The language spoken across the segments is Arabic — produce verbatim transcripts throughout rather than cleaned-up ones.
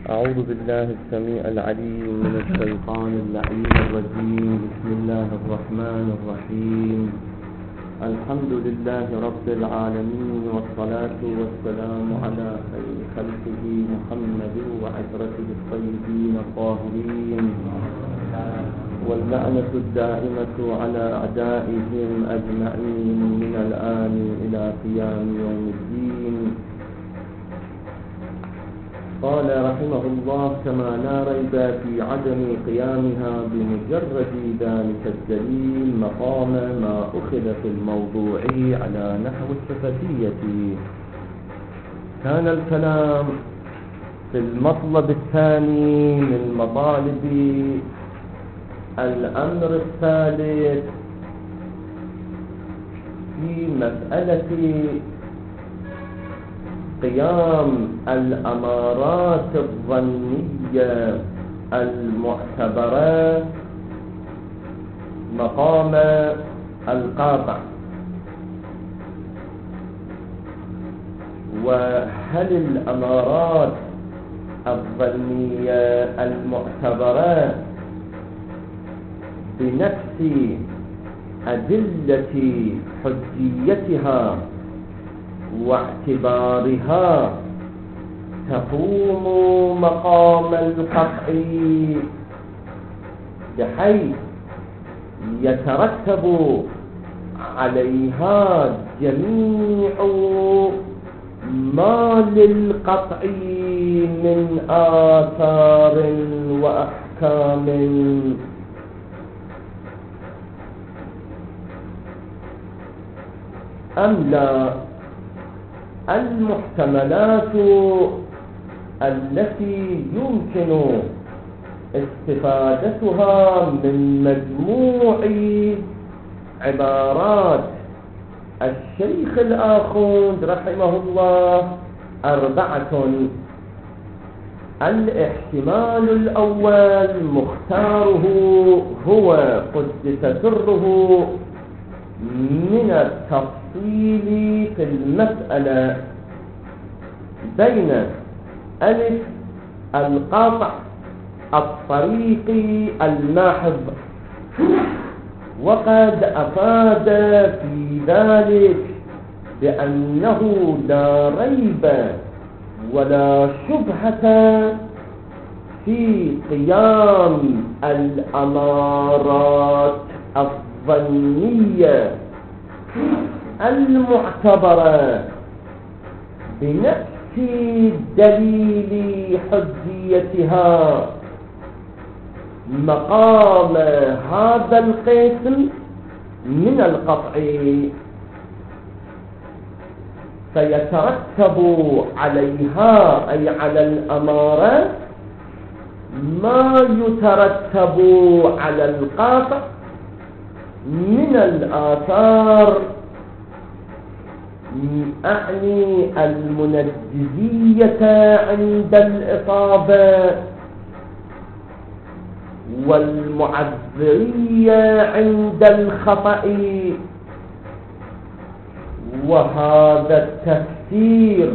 أعوذ بالله السميع العليم من الشيطان اللعين الرجيم. بسم الله الرحمن الرحيم. الحمد لله رب العالمين، والصلاة والسلام على خير خلقه محمد وعشرته الطيبين الطاهرين، واللعنة الدائمة على أعدائهم أجمعين من الآن إلى قيام يوم الدين. قال رحمه الله: كما لا ريب في عدم قيامها بمجرد ذلك الدليل مقام ما أخذ في الموضوع على نحو الصفتية. كان الكلام في المطلب الثاني من مطالب الأمر الثالث في مسألة قيام الأمارات الظنية المعتبرة مقام القاطع. وهل الأمارات الظنية المعتبرة بنفس أدلة حجيتها واعتبارها تقوم مقام القطع، بحيث يترتب عليها جميع ما للقطع من آثار وأحكام، أم لا؟ المحتملات التي يمكن استفادتها من مجموع عبارات الشيخ الآخوند رحمه الله أربعة. الاحتمال الأول مختاره هو قدس سره من التفصيل في المسألة بين ألف القطع الطريقي الماحظ، وقد أفاد في ذلك بأنه لا ريب ولا شبهة في قيام الأمارات الظنية المعتبرة بنفس دليل حجيتها مقام هذا القسم من القطع، فيترتب عليها أي على الأمارة ما يترتب على القاطع من الآثار، أعني المنجزية عند الإصابة والمعذرية عند الخطأ. وهذا التفسير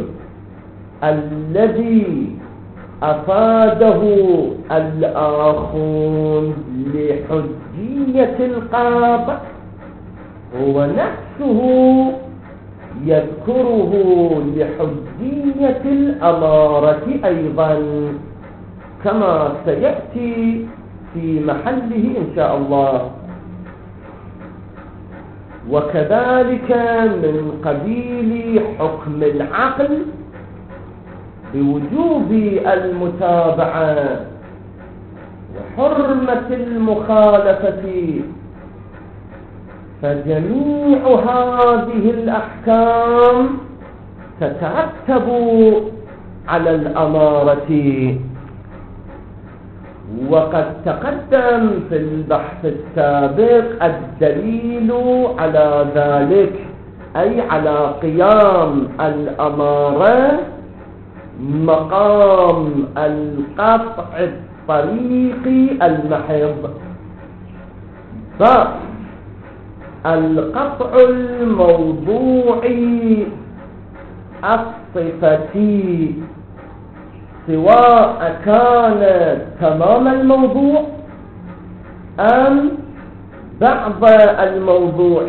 الذي أفاده الآخون لحجية القاطع هو نفسه يذكره لحجية الأمارة أيضا، كما سيأتي في محله إن شاء الله. وكذلك من قبيل حكم العقل بوجوب المتابعة وحرمة المخالفة، فجميع هذه الأحكام تترتب على الأمارة. وقد تقدم في البحث السابق الدليل على ذلك، أي على قيام الأمارة مقام القطع الطريقي المحض. فالقطع الموضوعي الصفتي سواء كان تمام الموضوع أم بعض الموضوع.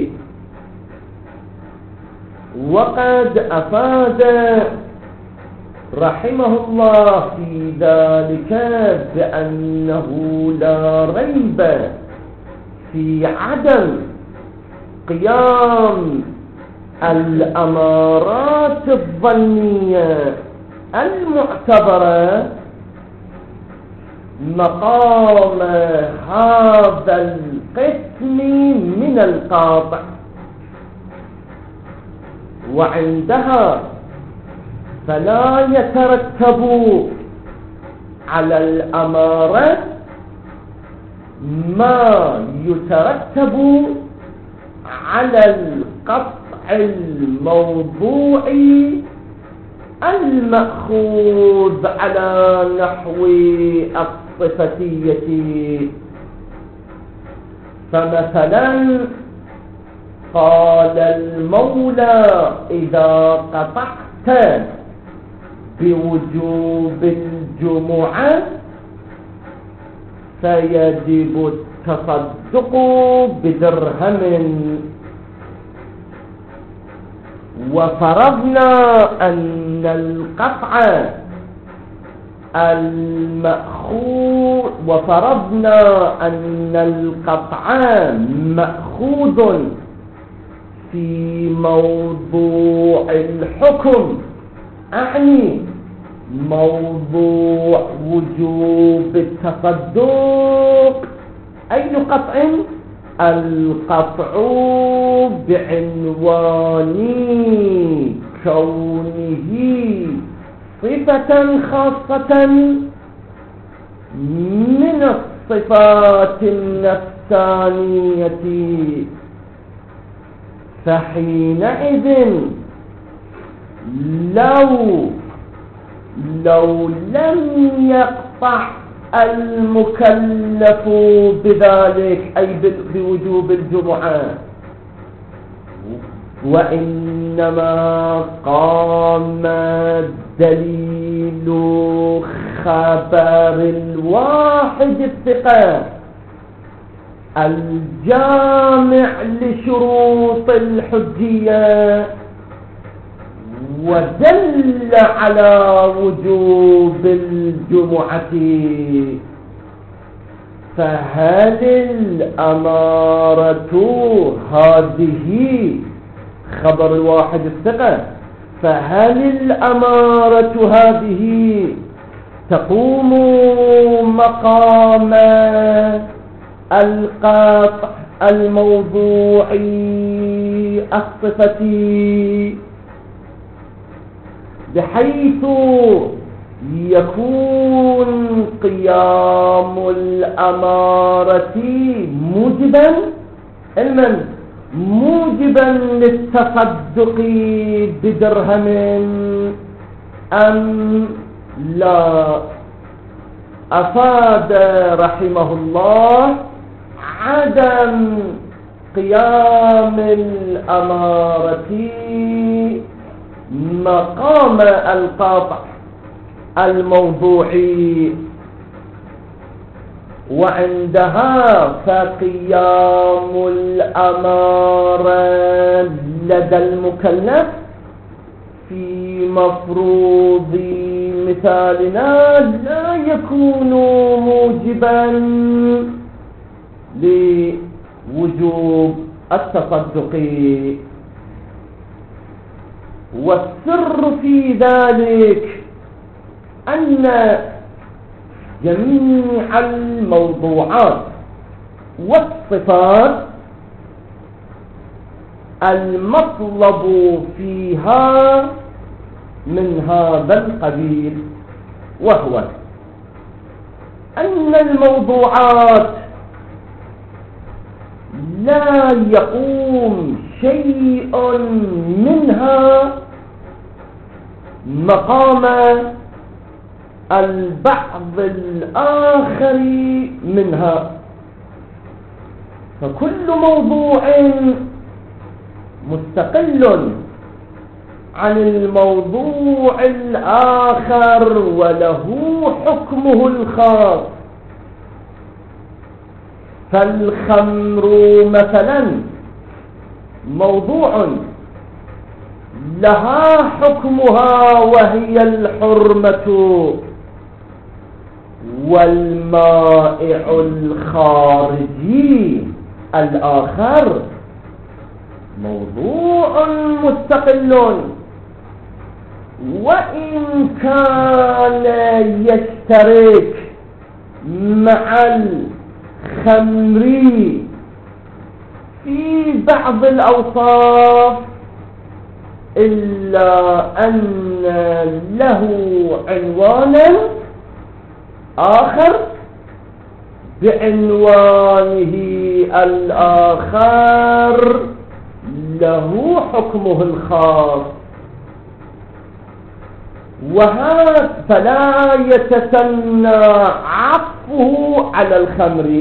وقد أفاد رحمه الله في ذلك بأنه لا ريب في عدم قيام الأمارات الظنية المعتبرة مقام هذا القسم من القاطع، وعندها فلا يترتب على الأمارة ما يترتب على القطع الموضوعي المأخوذ على نحو الصفتية. فمثلا قال المولى إذا قطعت بوجوب الجمعة فيجب التصدق بدرهم، وفرضنا أن القطع المأخوذ وفرضنا أن القطع مأخوذ في موضوع الحكم، أعني موضوع وجوب التصدق. أي قطع؟ القطع بعنوان كونه صفة خاصة من الصفات النفسانية، فحينئذ لو لو لم يقطع المكلف بذلك أي بوجوب الجمعة، وإنما قام دليل خبر الواحد الثقة الجامع لشروط الحجية ودل على وجوب الجمعة، فهل الأمارة هذه خبر الواحد الثقة، فهل الأمارة هذه تقوم مقام القطع الموضوعي الصفتي، بحيث يكون قيام الأمارة موجبا علما موجبا للتصدق بدرهم أم لا؟ أفاد رحمه الله عدم قيام الأمارة مقام القطع الموضوعي، وعندها فقيام الأمارة لدى المكلف في مفروض مثالنا لا يكون موجبا لوجوب التصدق. والسر في ذلك أن جميع الموضوعات والصفات المطلب فيها من هذا القبيل، وهو أن الموضوعات لا يقوم شيء منها مقام البعض الآخر منها، فكل موضوع مستقل عن الموضوع الآخر وله حكمه الخاص. فالخمر مثلا موضوع لها حكمها وهي الحرمة، والمائع الخارجي الآخر موضوع مستقل، وإن كان يشترك مع الخمر في بعض الأوصاف، إلا أن له عنوانا آخر بعنوانه الآخر له حكمه الخاص، وهذا فلا يتسنى عطفه على الخمر.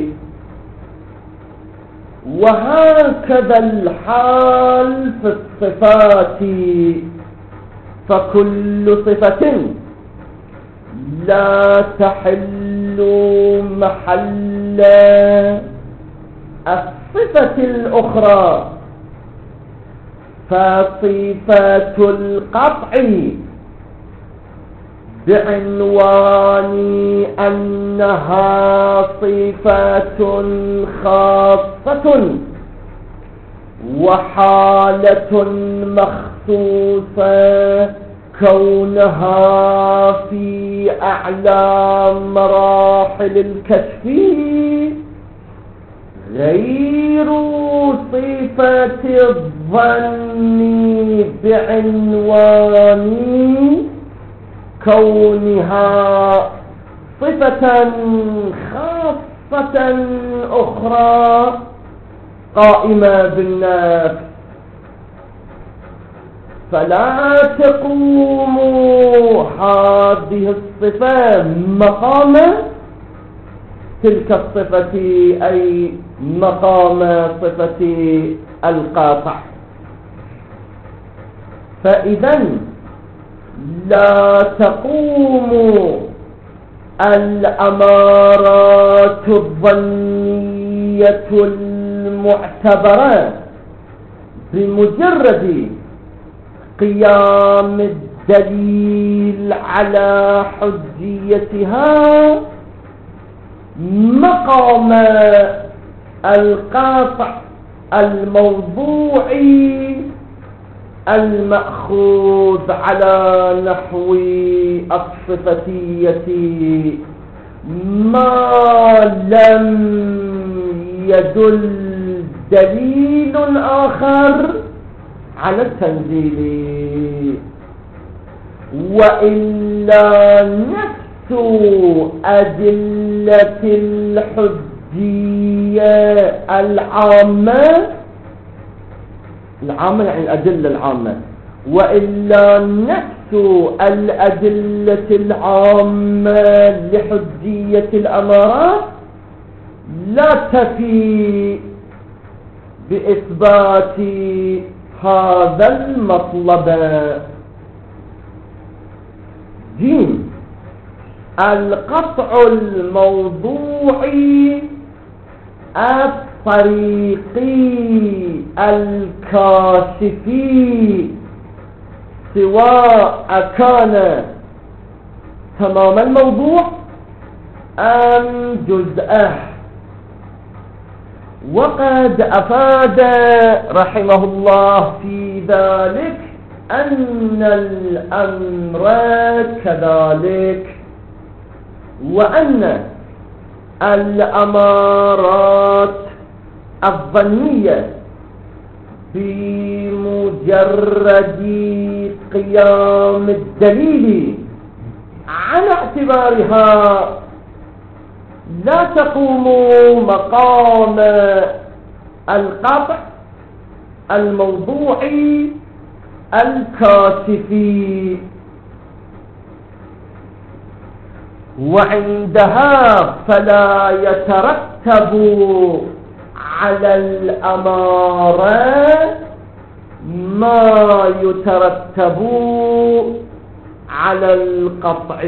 وهكذا الحال في الصفات، فكل صفة لا تحل محل الصفة الأخرى، فصفة القطع بعنوان أنها صفة خاصة وحالة مخصوصة، كونها في أعلى مراحل الكشف غير صفة الظن بعنوان كونها صفة خاصة أخرى قائمة بالنفس. فلا تقوم هذه الصفة مقام تلك الصفة، أي مقام صفة القاطع. فإذا لا تقوم الأمارات الظنية المعتبرة بمجرد قيام الدليل على حجيتها مقام القاطع الموضوعي المأخوذ على نحو الصفتية، ما لم يدل دليل آخر على التنزيل، وإلا نفس أدلة الحجية العامة، العامة يعني الأدلة العامة، وإلا نفس الأدلة العامة لحجية الأمارات لا تفي بإثبات هذا المطلب. جيم القطع الموضوعي الطريقي الكاشفي، سواء كان تمام الموضوع أم جزءه. وقد أفاد رحمه الله في ذلك أن الأمر كذلك، وأن الأمارات الظنية بمجرد قيام الدليل على اعتبارها لا تقوم مقام القطع الموضوعي الكاشفي، وعندها فلا يترتب على الأمارة ما يترتب على القطع.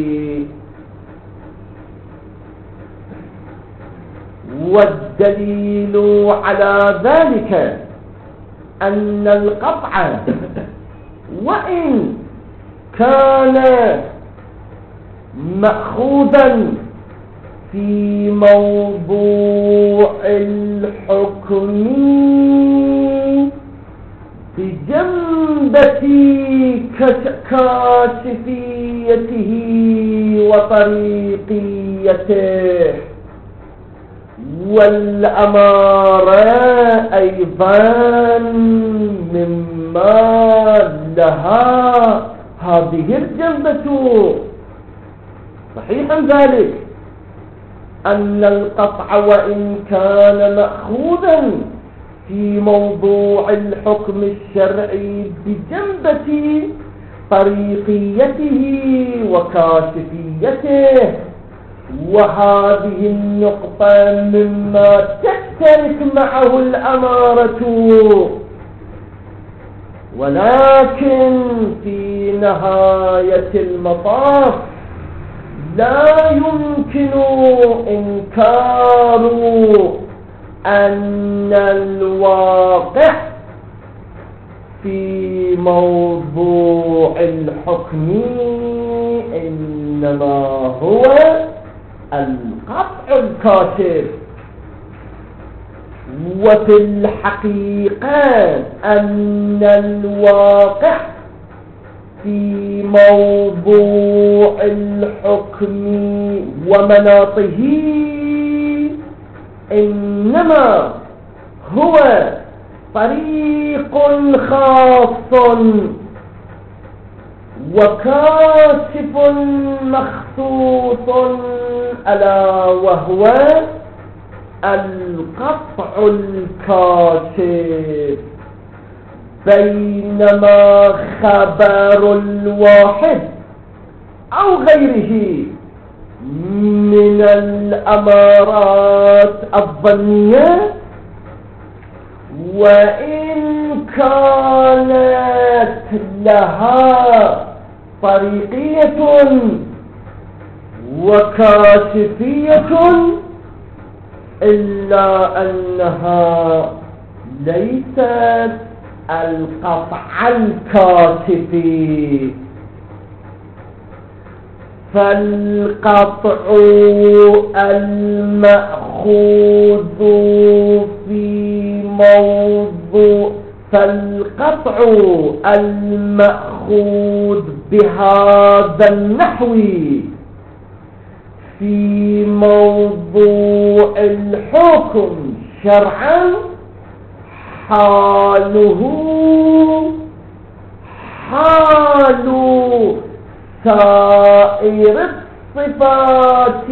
والدليل على ذلك أن القطع وإن كان مأخوذا في موضوع الحكم بجنبة كاشفيته وطريقيته، والأمارة أيضا مما لها هذه الجنبة. صحيحا ذلك أن القطع وإن كان مأخوذا في موضوع الحكم الشرعي بجنبة طريقيته وكاشفيته، وهذه النقطة مما تشترك معه الأمارة، ولكن في نهاية المطاف لا يمكن إنكار أن الواقع في موضوع الحكم إنما هو القطع الكاشف. وفي الحقيقة أن الواقع في موضوع الحكم ومناطه إنما هو طريق خاص وكاشف مخصوص، ألا وهو القطع الكاشف. بينما خبر الواحد أو غيره من الأمارات الظنية وإن كانت لها طريقية وكاشفية إلا أنها ليست القطع الكاشف. فالقطع المأخوذ في موضوع فالقطع المأخوذ بهذا النحو في موضوع الحكم شرعا حاله حال سائر الصفات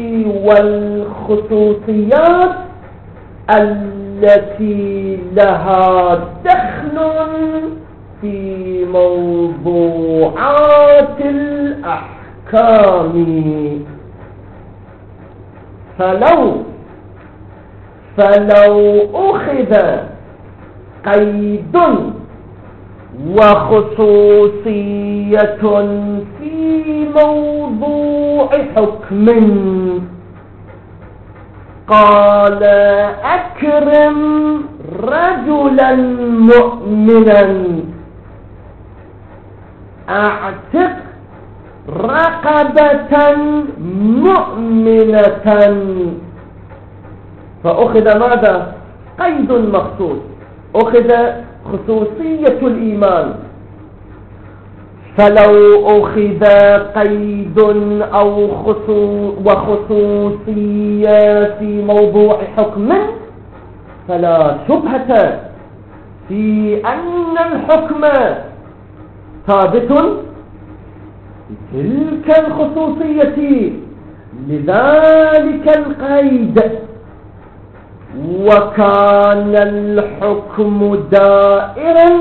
والخصوصيات التي لها دخل في موضوعات الأحكام. فلو فلو أخذ قيد وخصوصية في موضوع حكم، قال أكرم رجلا مؤمنا، أعتق رقبة مؤمنة، فأخذ ماذا؟ قيد مخصوص، أخذ خصوصية الإيمان. فلو أخذ قيد أو وخصوصية في موضوع حكم فلا شبهة في أن الحكم ثابت بتلك الخصوصية لذلك القيد، وكان الحكم دائرا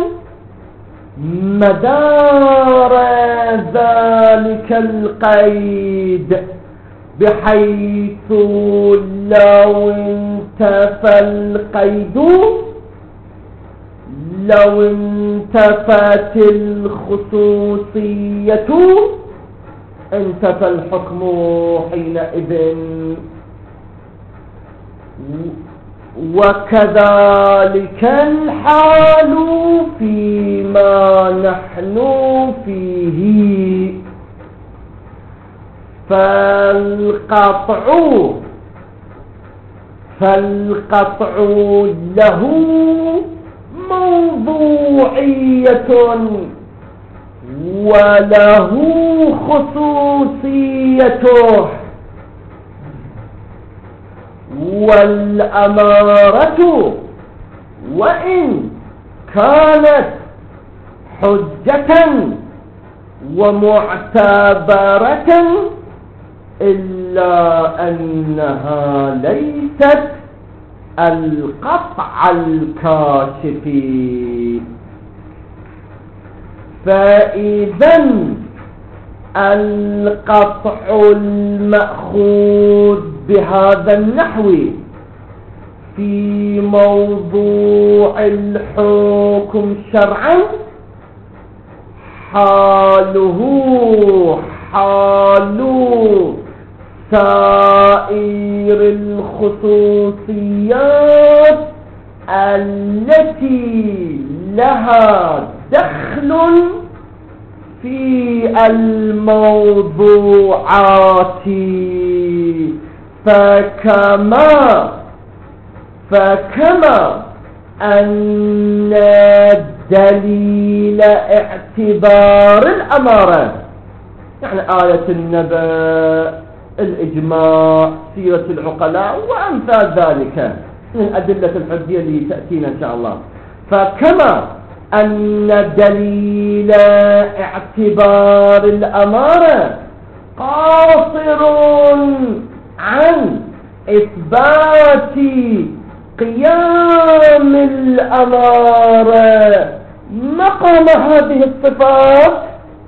مدار ذلك القيد، بحيث لو انتفى القيد لو انتفت الخصوصية انتفى الحكم حينئذ. وكذلك الحال فيما نحن فيه، فالقطع فالقطع له موضوعية وله خصوصيته، والأمارة وإن كانت حجة ومعتبرة إلا أنها ليست القطع الكاشف. فإذا القطع المأخوذ بهذا النحو في موضوع الحكم شرعا حاله حال سائر الخصوصيات التي لها دخل في الموضوعات. فكما فكما أن دليل اعتبار الأمارة، يعني آية النبأ، الإجماع، سيرة العقلاء وأمثال ذلك من الأدلة الحجية اللي تأتينا إن شاء الله. فكما أن دليل اعتبار الأمارة قاصر عن إثبات قيام الأمارة مقام هذه الصفات،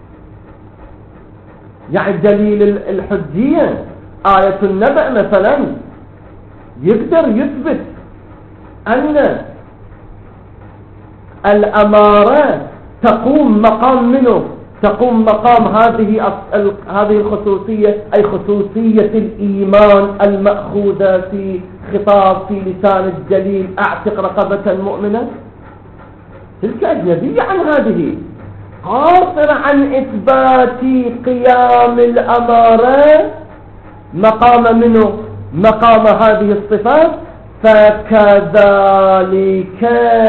يعني دليل الحجية آية النبأ مثلا يقدر يثبت أن الأمارة تقوم مقام منه، تقوم مقام هذه هذه الخصوصية، أي خصوصية الإيمان المأخوذة في خطاب في لسان الدليل أعتق رقبة مؤمنة. تلك أجنبية عن هذه، قاصر عن إثبات قيام الأمارة مقام منه مقام هذه الصفات، فكذلك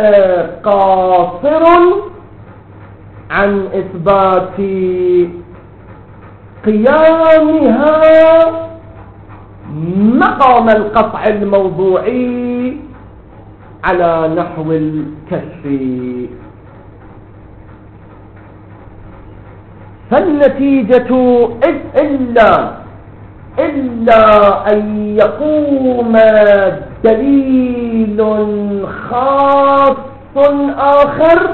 قاصر عن إثبات قيامها مقام القطع الموضوعي على نحو الكشف. فالنتيجة إلا إلا أن يقوم دليل خاص آخر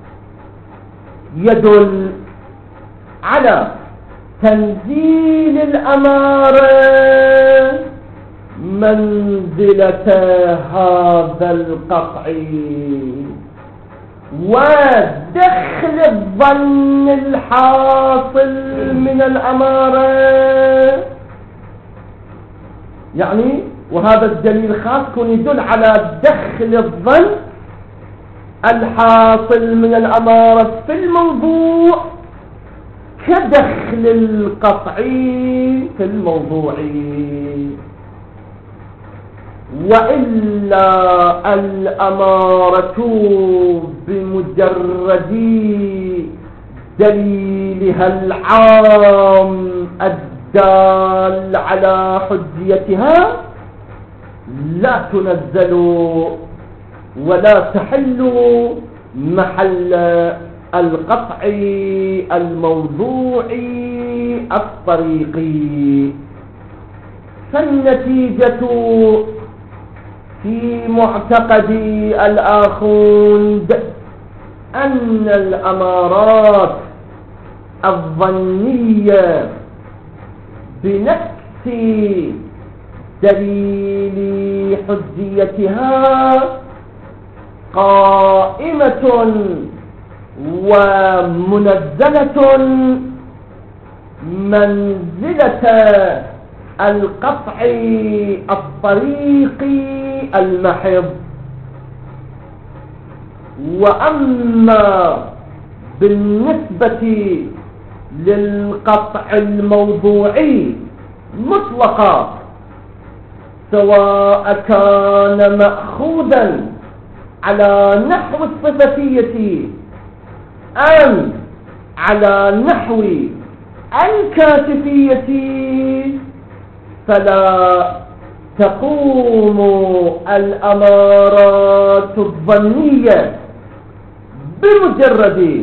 يدل على تنزيل الأمارة منزلة هذا القطع، ودخل الظن الحاصل من الأمارة، يعني وهذا الدليل خاص كون يدل على دخل الظن الحاصل من الأمارة في الموضوع كدخل القطع في الموضوع. وإلا الأمارة بمجرد دليلها العام الدال على حجيتها لا تنزل ولا تحل محل القطع الموضوعي الطريقي. فالنتيجة في معتقد الآخوند أن الأمارات الظنية بنفس دليل حجيتها قائمة ومنزلة منزلة القطع الطريقي المحض. وأما بالنسبة للقطع الموضوعي مطلقا، سواء كان مأخوذا على نحو الصفتية أم على نحو الكاتفية، فلا تقوم الأمارات الظنية بمجرد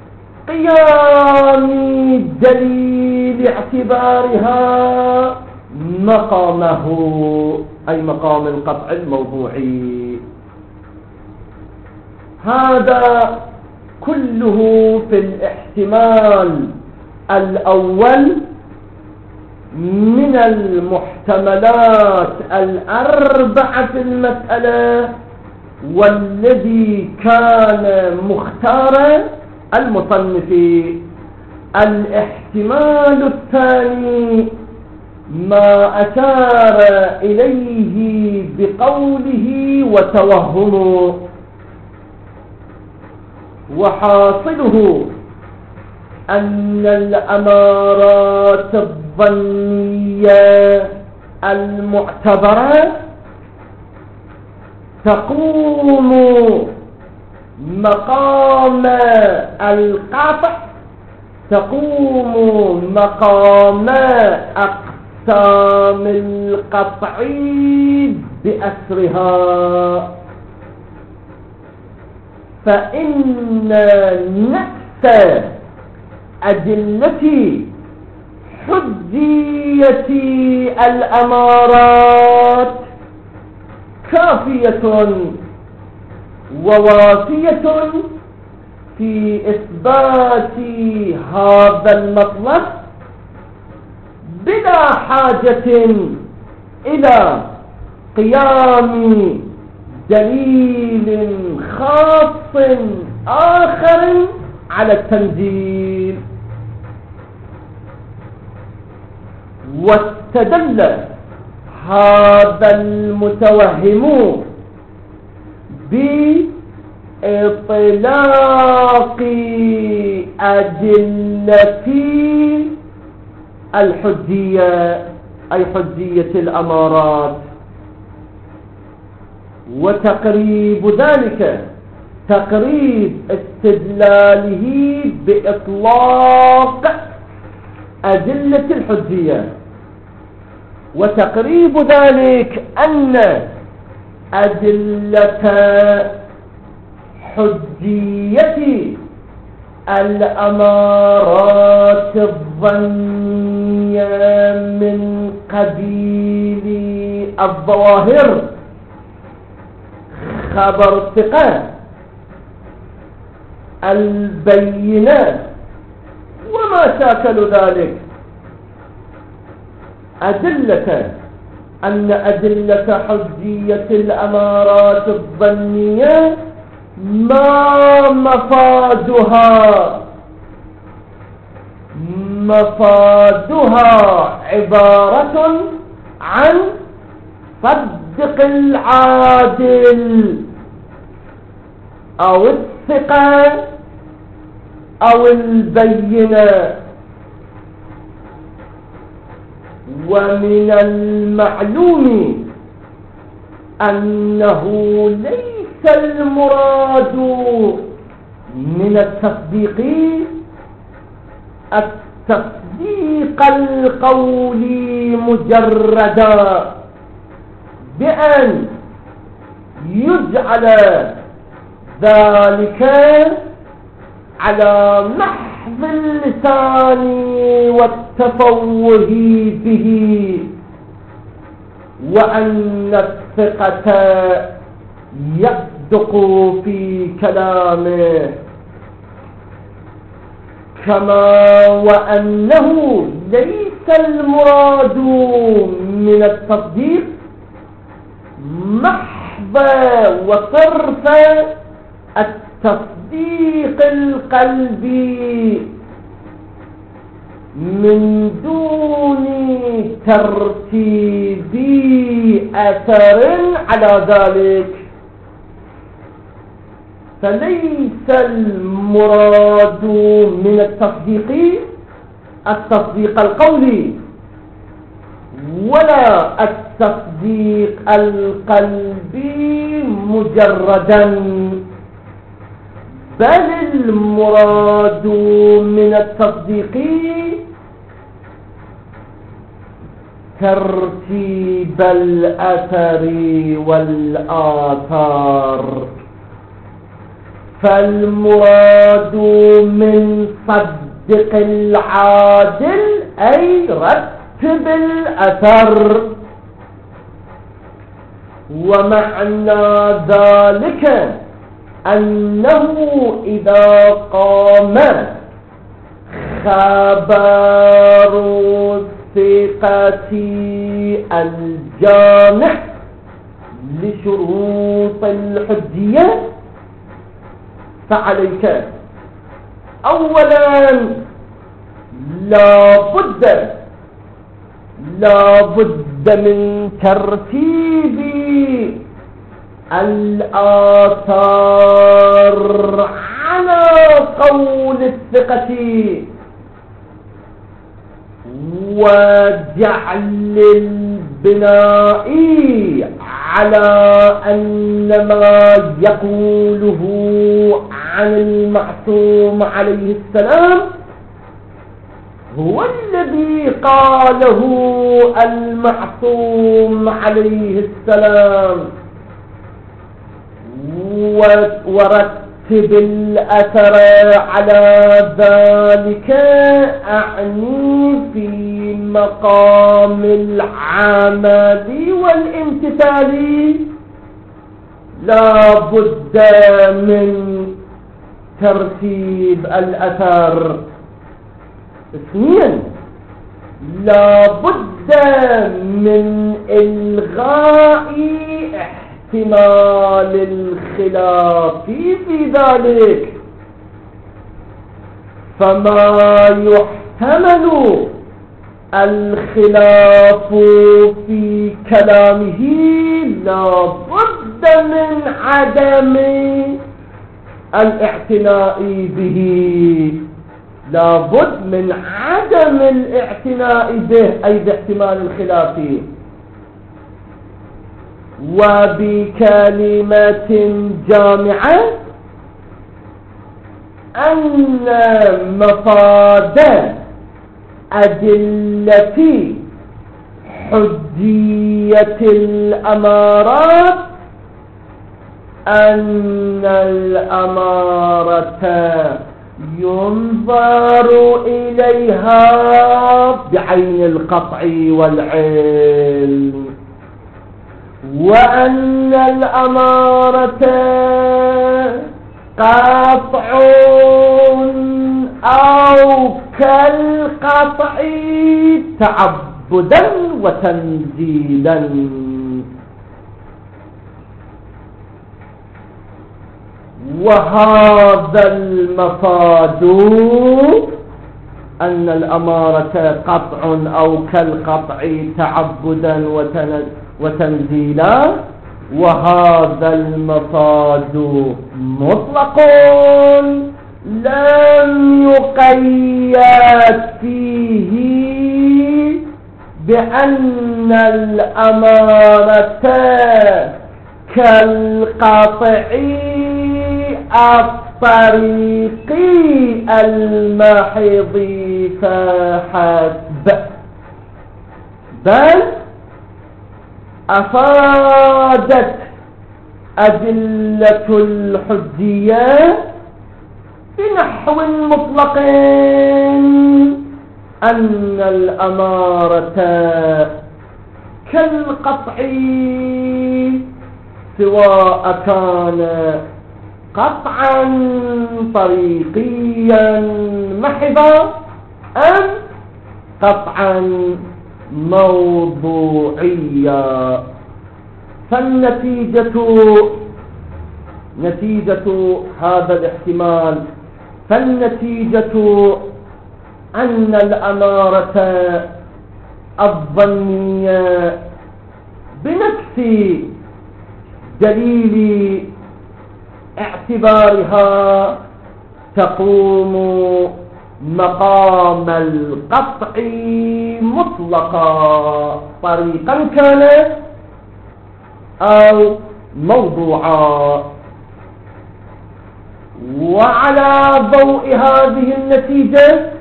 قيام دليل اعتبارها مقامه، أي مقام القطع الموضوعي. هذا كله في الاحتمال الأول من المحتملات الأربعة في المسألة، والذي كان مختار المصنف. الاحتمال الثاني ما أشار إليه بقوله وتوهمه، وحاصله أن الأمارات الظنية المعتبرة تقوم مقام القطع، تقوم مقام أقسام القطع بأسرها، فإن نفس أدلة حجية الأمارات كافية ووافية في إثبات هذا المطلب بلا حاجة إلى قيام دليل خاص آخر على التنزيل. واستدل هذا المتوهم بإطلاق أدلة الحجية، أي حجية الأمارات، وتقريب ذلك تقريب استدلاله بإطلاق أدلة الحجية، وتقريب ذلك أن أدلة حجية الأمارات الظنية من قبيل الظواهر خبر ثقة البينات وما شاكل ذلك، أدلة أن أدلة حجية الأمارات الظنية ما مفادها مفادها عبارة عن صدق العادل أو الثقة أو البينة. ومن المعلوم أنه ليس المراد من التصديق التصديق القولي مجردا بأن يجعل ذلك على محض اللسان والتفوه به، وأن الثقة يصدق في كلامه، كما وأنه ليس المراد من التصديق محض محض وصرف التصديق القلبي من دون ترتيب أثر على ذلك. فليس المراد من التصديق التصديق القولي ولا التصديق القلبي مجردا، بل المراد من التصديق ترتيب الأثر والآثار. فالمراد من صدق العادل أي رتب الأثر، ومعنى ذلك أنه إذا قام خبر الثقة الجامع لشروط الحجية فعليك أولا لا بد لا بد من ترتيب الآثار على قول الثقة، وجعل البناء على أن ما يقوله عن المعصوم عليه السلام هو الذي قاله المعصوم عليه السلام، ورتب الأثر على ذلك أعني في مقام العمل والامتثال. لا بد من ترتيب الأثر. اثنين، لا بد من إلغاء احتمال الخلاف في ذلك، فما يحتمل الخلاف في كلامه لا بد من عدم الاعتناء به، لا بد من عدم الاعتناء به أي باحتمال الخلاف. وبكلمة جامعة أن مفاد أدلة حجية الأمارات أن الأمارة ينظر إليها بعين القطع والعلم، وأن الأمارة قطع أو كالقطع تعبدا وتنزيلا. وهذا المفاد أن الأمارة قطع أو كالقطع تعبدا وتنزيلا، وهذا المفاد مطلق لم يقيد فيه بأن الأمارة كالقطع الطريقي المحض فحسب، بل أفادت أدلة الحجية بنحو مطلق أن الأمارة كالقطع سواء كان قطعا طريقيا محضا أم قطعا موضوعيا. فالنتيجة نتيجة هذا الاحتمال فالنتيجة أن الأمارة الظنية بنفس دليل اعتبارها تقوم مقام القطع مطلقا طريقا كان أو موضوعا. وعلى ضوء هذه النتيجة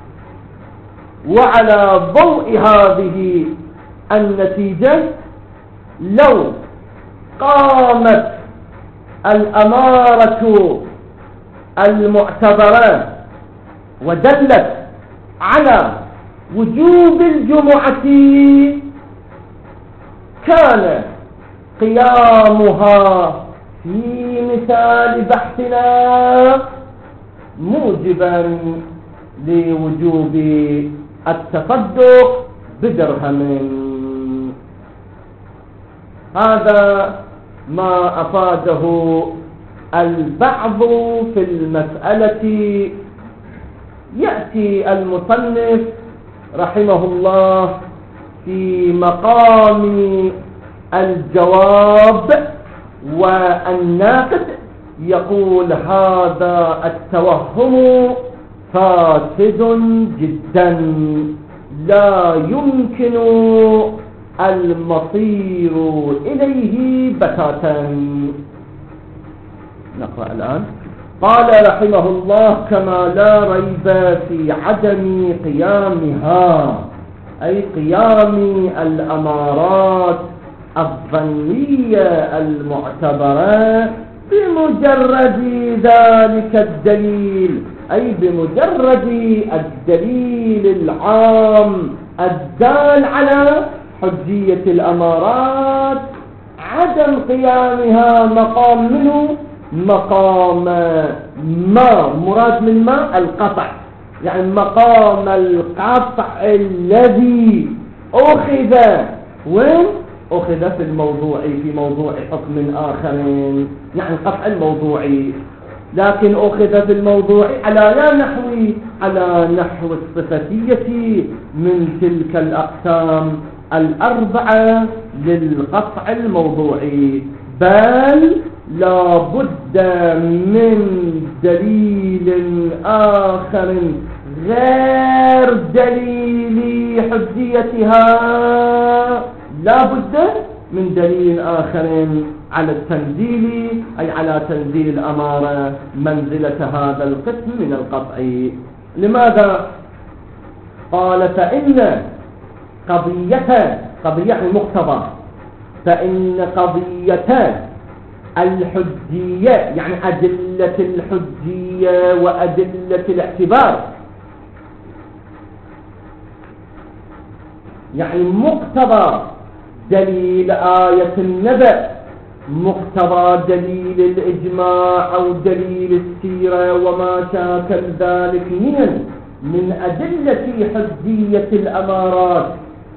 وعلى ضوء هذه النتيجة لو قامت الأمارة المعتبرة ودلت على وجوب الجمعة كان قيامها في مثال بحثنا موجبا لوجوب التصدق بدرهم. هذا ما أفاده البعض في المسألة. يأتي المصنف رحمه الله في مقام الجواب والناقد يقول هذا التوهم فاسد جدا لا يمكن المصير إليه بتاتا. نقرأ الآن. قال رحمه الله كما لا ريب في عدم قيامها أي قيام الأمارات الظنية المعتبرة بمجرد ذلك الدليل أي بمجرد الدليل العام الدال على حجية الأمارات عدم قيامها مقام منه مقام ما مراد من ما القطع يعني مقام القطع الذي أخذ وين أخذ في الموضوع في موضوع حكم آخر يعني القطع الموضوعي لكن أخذ في الموضوع على لا نحو على نحو الصفتية من تلك الأقسام الأربعة للقطع الموضوعي بل لا بد من دليل آخر غير دليل حجيتها لا بد من دليل آخر على التنزيل أي على تنزيل الأمارة منزلة هذا القسم من القطع. لماذا؟ قال فإن قضية قضية المقتضى فإن قضية الحجية يعني أدلة الحجية وأدلة الاعتبار يعني مقتضى دليل آية النبأ مقتضى دليل الإجماع أو دليل السيرة وما شاكل ذلك من من أدلة حجية الأمارات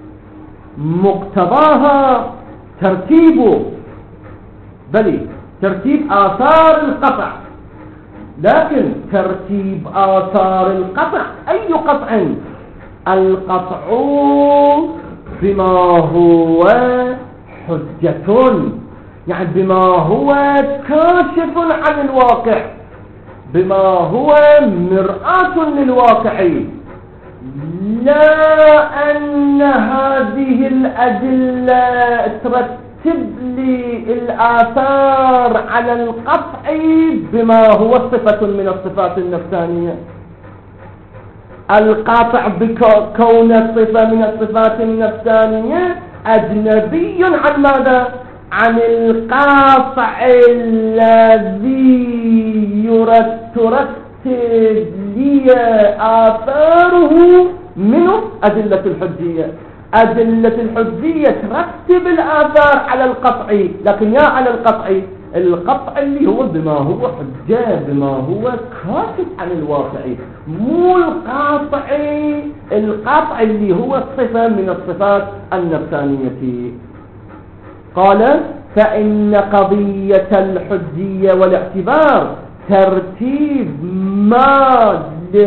مقتضاها ترتيب بل ترتيب آثار القطع لكن ترتيب آثار القطع أي قطع القطع بما هو حجة يعني بما هو كاشف عن الواقع بما هو مرآة للواقع لا أن هذه الأدلة ترتب لي الآثار على القطع بما هو صفة من الصفات النفسانية القاطع بكون صفة من الصفات النفسانية أجنبي عن ماذا؟ عن القاطع الذي يرتب لي آثاره منه أدلة الحجية أدلة الحجية ترتب الآثار على القطع لكن يا على القطع القطع اللي هو بما هو حجة بما هو كاشف عن الواقع مو القاطع القطع اللي هو صفة من الصفات النفسانية. قال فإن قضية الحجية والاعتبار ترتيب ما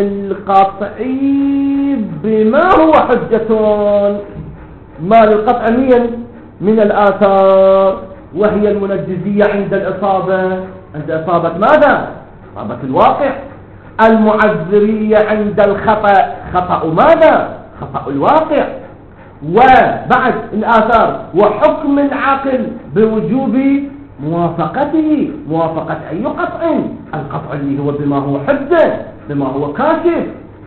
للقطعي بما هو حجة، ما للقطع من الآثار، وهي المنجزية عند الإصابة، عند إصابة ماذا؟ إصابة الواقع. المعذرية عند الخطأ، خطأ ماذا؟ خطأ الواقع. وبعد الآثار وحكم العقل بوجوب موافقته، موافقة أي قطع؟ القطع اللي هو بما هو حجة، بما هو كاشف.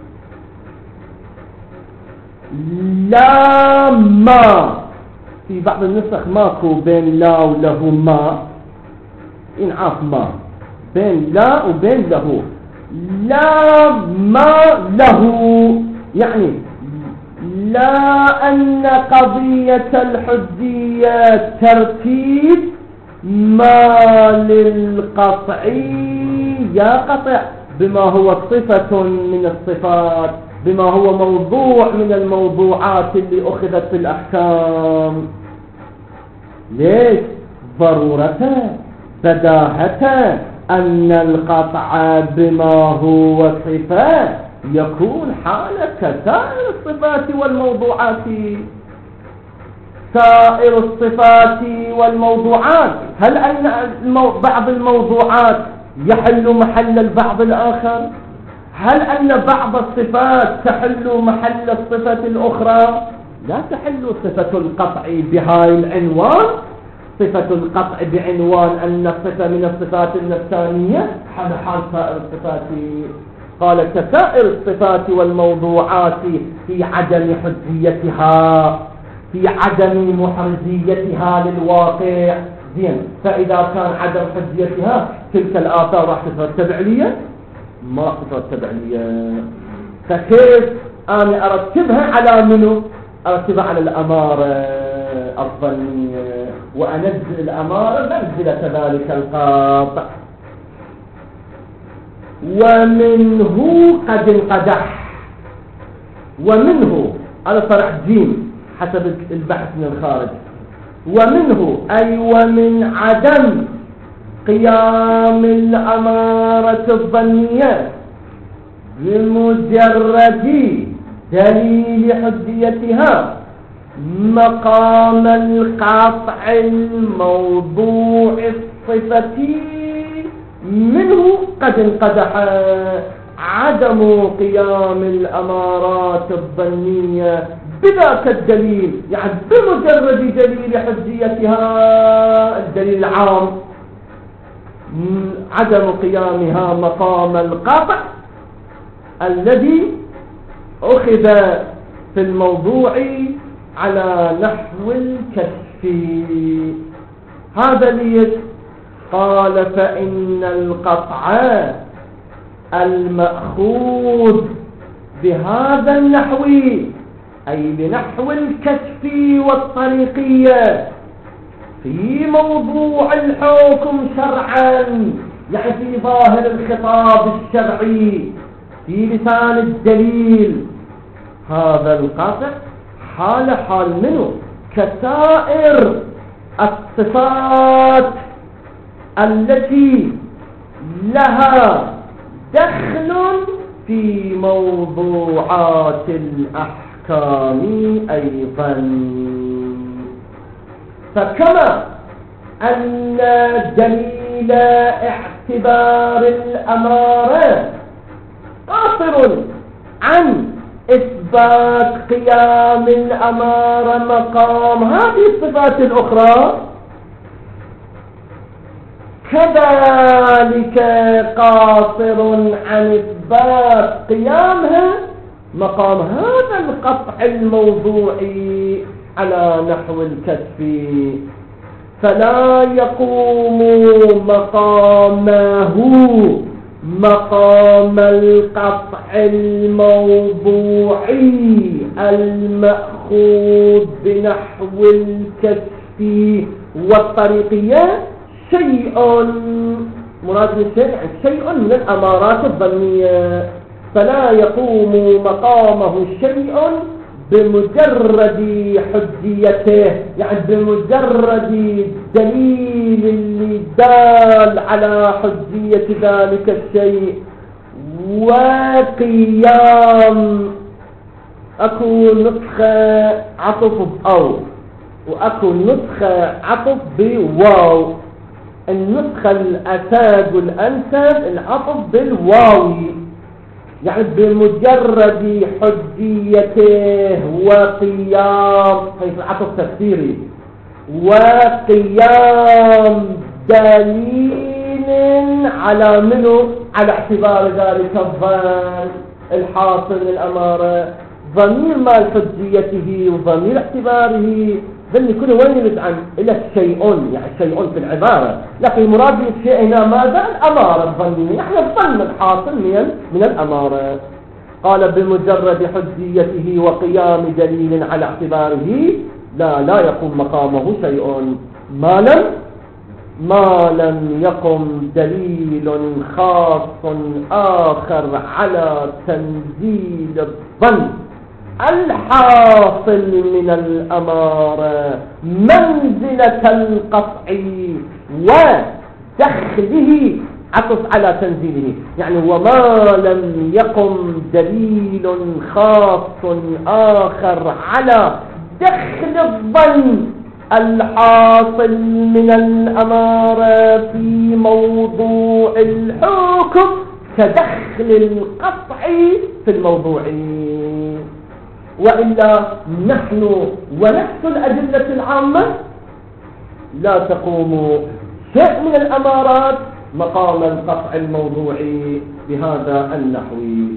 لا ما، في بعض النسخ ماكو بين لا وله ما، إنعاف ما بين لا وبين له. لا ما له، يعني لا أن قضية الحجية ترتيب ما للقطعي يا قطع بما هو صفة من الصفات، بما هو موضوع من الموضوعات اللي أخذت في الأحكام. ليش؟ ضرورة بداهة أن القطع بما هو صفة يكون حالة كسائر الصفات والموضوعات. سائر الصفات والموضوعات، هل أن بعض الموضوعات يحل محل البعض الآخر؟ هل أن بعض الصفات تحل محل الصفة الأخرى؟ لا تحل صفة القطع بهاي العنوان، صفة القطع بعنوان أن الصفة من الصفات النفسانية حال حال سائر الصفات. قال كسائر الصفات والموضوعات في عدم حجيتها، في عدم محرزيتها للواقع. زين، فإذا كان عدم حجيتها تلك الآثار راح تترتب عليا؟ ما تترتب عليا. فكيف أنا أرتبها على منو؟ أرتبها على الأمارة الظنية، وأنزل الأمارة منزلة ذلك القاطع. ومنه قد انقدح، ومنه على صرح جيم حسب البحث من الخارج. ومنه أي ومن عدم قيام الأمارة الظنية بمجرد دليل حجيتها مقام القطع الموضوع الصفتي، منه قد انقدح عدم قيام الأمارات الظنية بذاك الدليل، يعني بمجرد دليل حجيتها الدليل العام، عدم قيامها مقام القطع الذي أخذ في الموضوع على نحو الكشف. هذا ليش؟ قال فإن القطع المأخوذ بهذا النحو، أي بنحو الكشف والطريقية في موضوع الحكم شرعا، يعني في ظاهر الخطاب الشرعي في لسان الدليل، هذا القطع حال حال منه كسائر الصفات التي لها دخل في موضوعات الأحكام أيضا. فكما أن دليل اعتبار الأمارة قاصر عن إثبات قيام الأمارة مقام هذه الصفات الأخرى، كذلك قاصر عن إثبات قيامها مقام هذا القطع الموضوعي على نحو الكشف، فلا يقوم مقامه مقام القطع الموضوعي المأخوذ بنحو الكشف والطريقية شيء مراد الشيء شيء من الأمارات الظنية، فلا يقوم مقامه شيء بمجرد حجيته، يعني بمجرد دليل اللي دال على حجية ذلك الشيء وقيام. اكو نسخة عطف بأو واكو نسخة عطف بواو. النسخة الأساد والأنسب العطف بالواوي، يعني بمجرد حجيته وقيام، هي العطف تفسيري، وقيام دليل على منه، على اعتبار ذلك الظن الحاصل الأمارة، ضمير مال حجيته وضمير اعتباره ذن كله وين يرجع إلى شيء، يعني شيء في العبارة، لكن المراد بالشيء هنا ماذا؟ الأمارة الظنية، يعني الظن الحاصل من من الأمارة. قال بمجرد حجيته وقيام دليل على اعتباره لا لا يقوم مقامه شيء ما لم ما لم يقم دليل خاص آخر على تنزيل الظن الحاصل من الأمارة منزلة القطع ودخله، عطف على تنزيله، يعني وما لم يقم دليل خاص آخر على دخل الظن الحاصل من الأمارة في موضوع الحكم كدخل القطع في الموضوع. وإلا نحن ونفس الأدلة العامة لا تقوم شيء من الأمارات مقام القطع الموضوعي بهذا النحو.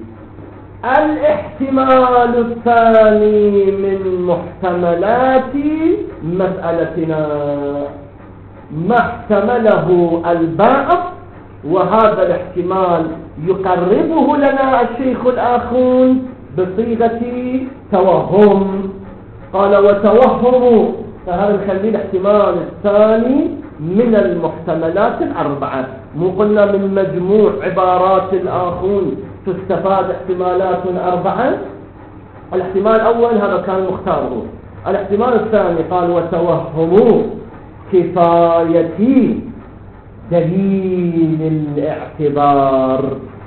الاحتمال الثاني من محتملات مسألتنا ما احتمله البائع، وهذا الاحتمال يقربه لنا الشيخ الآخون بصيغة توهم. قال وتوهم، فهذا نخليه الاحتمال الثاني من المحتملات الأربعة. مو قلنا من مجموع عبارات الآخون تستفاد احتمالات أربعة؟ الاحتمال الأول هذا كان مختاره. الاحتمال الثاني قال وتوهم كفاية دليل الاعتبار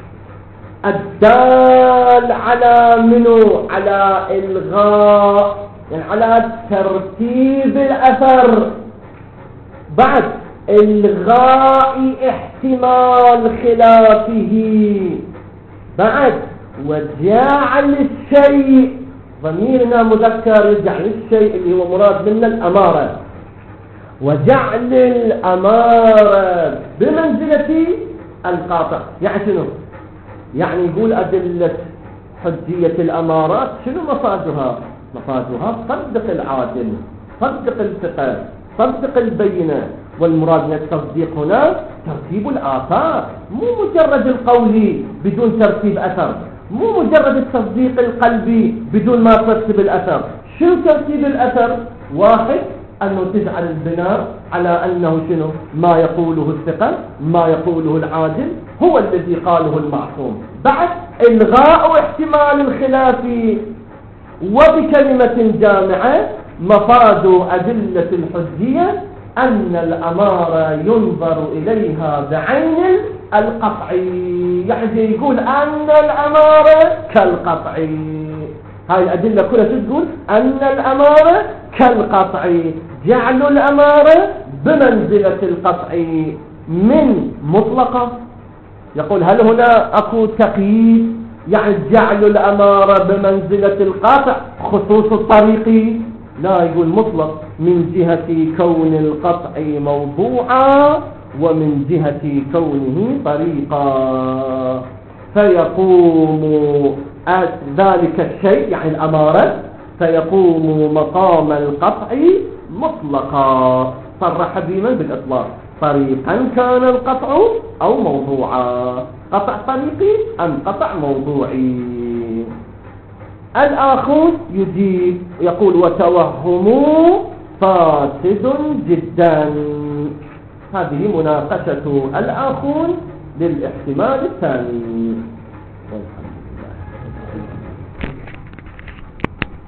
الدال على منو؟ على إلغاء، يعني على ترتيب الأثر، بعد إلغاء احتمال خلافه، بعد وجعل الشيء، ضميرنا مذكر يرجع للشيء اللي هو مراد منا الأمارة، وجعل الأمارة بمنزلة القاطع. يعني شنو؟ يعني يقول أدلة حجية الأمارات شنو مفادها؟ مفادها صدق العادل، صدق الثقة، صدق البينة، والمراد من التصديق هنا ترتيب الآثار، مو مجرد القول بدون ترتيب أثر، مو مجرد التصديق القلبي بدون ما ترتب الأثر. شو ترتيب الأثر؟ واحد، أنه تجعل البناء على أنه شنو؟ ما يقوله الثقة، ما يقوله العادل هو الذي قاله المعصوم. بعد إلغاء احتمال الخلاف، وبكلمة جامعة مفاد أدلة الحجية أن الأمارة ينظر إليها بعين القطع، يعني يقول أن الأمارة كالقطع. هاي الأدلة كلها تقول أن الأمارة كالقطع، جعل الأمارة بمنزلة القطع من مطلقة. يقول هل هنا أكو تقييد؟ يعني جعل الأمارة بمنزلة القطع خصوص الطريق؟ لا، يقول مطلق من جهة كون القطع موضوعا ومن جهة كونه طريقا، فيقوم ذلك الشيء يعني الأمارة فيقوم مقام القطع مطلقا، صرح بمن بالإطلاق، طريقا كان القطع أو موضوعا، قطع طريقي أم قطع موضوعي. الآخر يجيب يقول وتوهم فاسد جدا. هذه مناقشة الآخر للاحتمال الثاني.